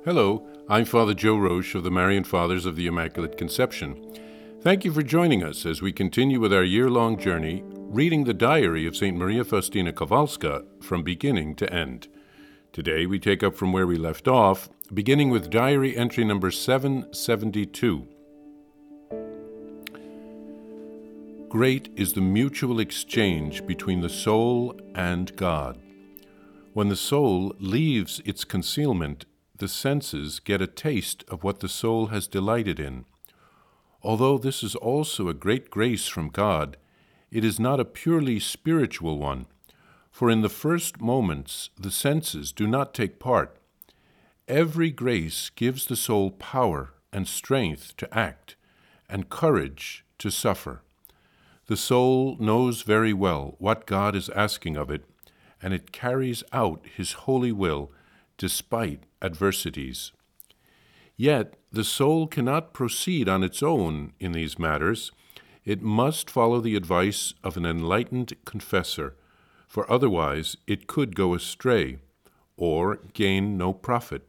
Hello, I'm Father Joe Roche of the Marian Fathers of the Immaculate Conception. Thank you for joining us as we continue with our year-long journey reading the diary of St. Maria Faustina Kowalska from beginning to end. Today we take up from where we left off, beginning with diary entry number 772. Great is the mutual exchange between the soul and God. When the soul leaves its concealment, the senses get a taste of what the soul has delighted in. Although this is also a great grace from God, it is not a purely spiritual one, for in the first moments the senses do not take part. Every grace gives the soul power and strength to act, and courage to suffer. The soul knows very well what God is asking of it, and it carries out His holy will despite adversities. Yet the soul cannot proceed on its own in these matters. It must follow the advice of an enlightened confessor, for otherwise it could go astray or gain no profit.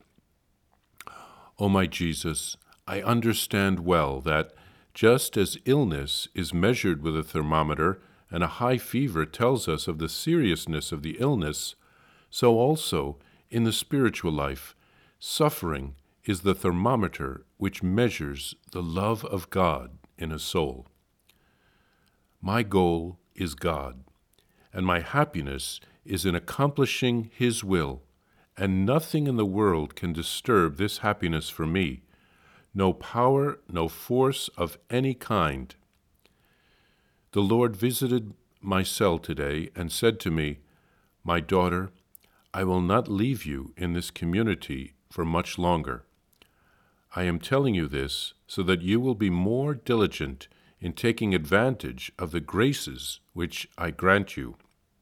O my Jesus, I understand well that, just as illness is measured with a thermometer and a high fever tells us of the seriousness of the illness, so also, in the spiritual life, suffering is the thermometer which measures the love of God in a soul. My goal is God, and my happiness is in accomplishing His will, and nothing in the world can disturb this happiness for me, no power, no force of any kind. The Lord visited my cell today and said to me, "My daughter, I will not leave you in this community for much longer. I am telling you this so that you will be more diligent in taking advantage of the graces which I grant you."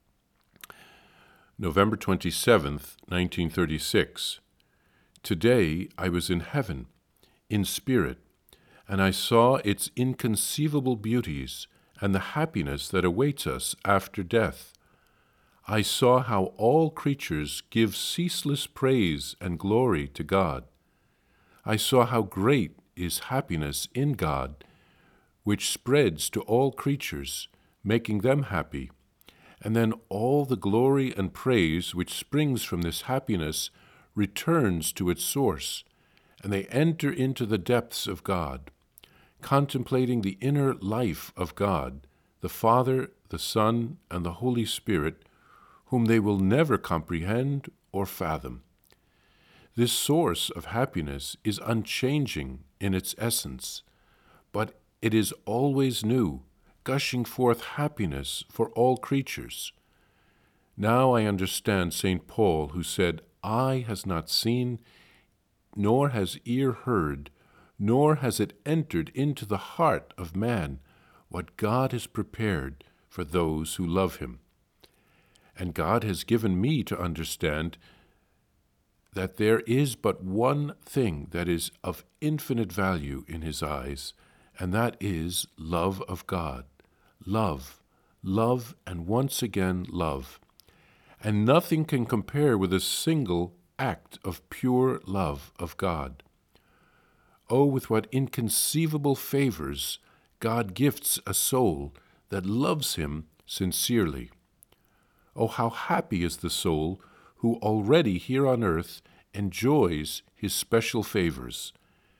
November 27th, 1936. Today I was in heaven, in spirit, and I saw its inconceivable beauties and the happiness that awaits us after death. I saw how all creatures give ceaseless praise and glory to God. I saw how great is happiness in God, which spreads to all creatures, making them happy. And then all the glory and praise which springs from this happiness returns to its source, and they enter into the depths of God, contemplating the inner life of God, the Father, the Son, and the Holy Spirit, whom they will never comprehend or fathom. This source of happiness is unchanging in its essence, but it is always new, gushing forth happiness for all creatures. Now I understand St. Paul, who said, "Eye has not seen, nor has ear heard, nor has it entered into the heart of man what God has prepared for those who love Him." And God has given me to understand that there is but one thing that is of infinite value in His eyes, and that is love of God. Love, love, and once again love. And nothing can compare with a single act of pure love of God. Oh, with what inconceivable favors God gifts a soul that loves Him sincerely. Oh, how happy is the soul who already here on earth enjoys His special favors.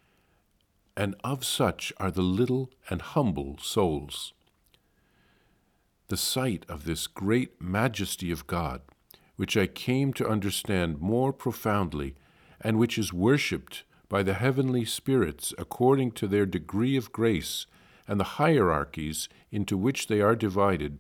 And of such are the little and humble souls. The sight of this great majesty of God, which I came to understand more profoundly, and which is worshipped by the heavenly spirits according to their degree of grace and the hierarchies into which they are divided,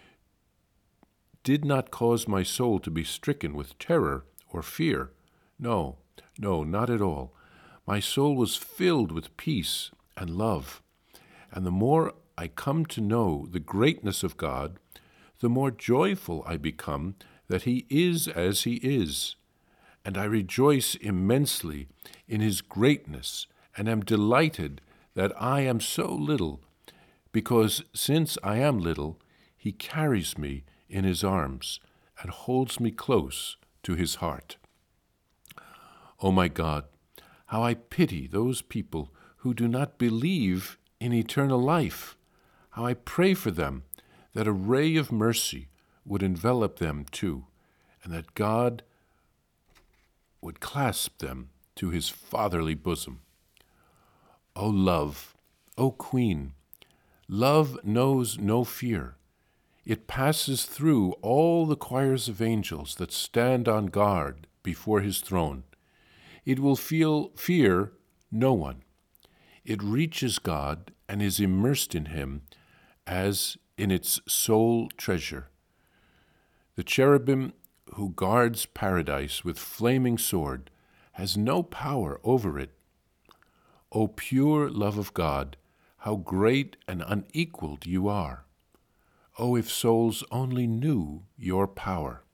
did not cause my soul to be stricken with terror or fear. No, not at all. My soul was filled with peace and love. And the more I come to know the greatness of God, the more joyful I become that He is as He is. And I rejoice immensely in His greatness and am delighted that I am so little, because since I am little, He carries me in His arms and holds me close to His heart. O my God, How I pity those people who do not believe in eternal life. How I pray for them that a ray of mercy would envelop them too, and that God would clasp them to his fatherly bosom. O love, O Queen, love knows no fear. It passes through all the choirs of angels that stand on guard before his throne. It will fear no one. It reaches God and is immersed in him as in its sole treasure. The cherubim who guards paradise with flaming sword has no power over it. O pure love of God, how great and unequaled you are. Oh, if souls only knew your power.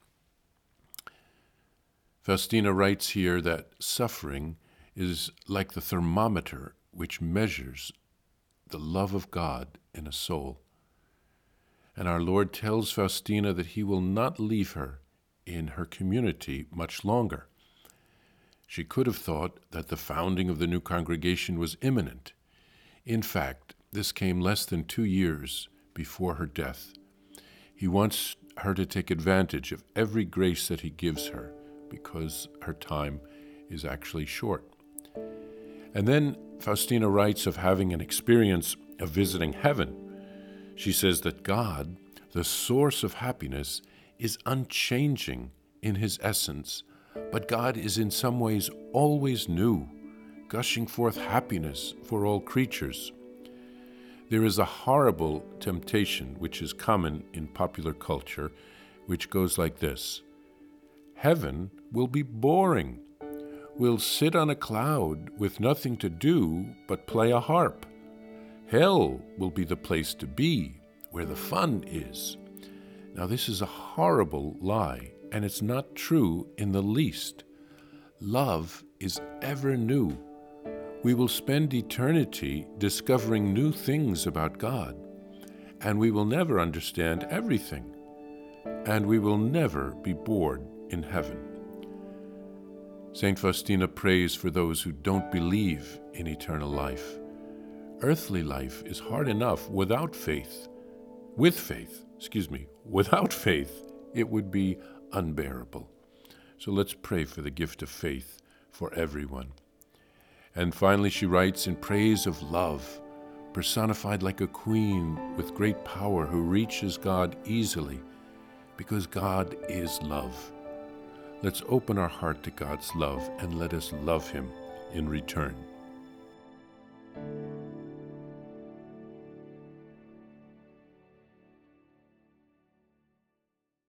Faustina writes here that suffering is like the thermometer which measures the love of God in a soul. And our Lord tells Faustina that he will not leave her in her community much longer. She could have thought that the founding of the new congregation was imminent. In fact, this came less than 2 years before her death. He wants her to take advantage of every grace that he gives her, because her time is actually short. And then Faustina writes of having an experience of visiting heaven. She says that God, the source of happiness, is unchanging in his essence, but God is in some ways always new, gushing forth happiness for all creatures. There is a horrible temptation which is common in popular culture, which goes like this: heaven will be boring. We'll sit on a cloud with nothing to do but play a harp. Hell will be the place to be, where the fun is. Now, this is a horrible lie, and it's not true in the least. Love is ever new. We will spend eternity discovering new things about God, and we will never understand everything, and we will never be bored in heaven. St. Faustina prays for those who don't believe in eternal life. Earthly life is hard enough without faith. Without faith, it would be unbearable. So let's pray for the gift of faith for everyone. And finally, she writes in praise of love, personified like a queen with great power who reaches God easily, because God is love. Let's open our heart to God's love and let us love him in return.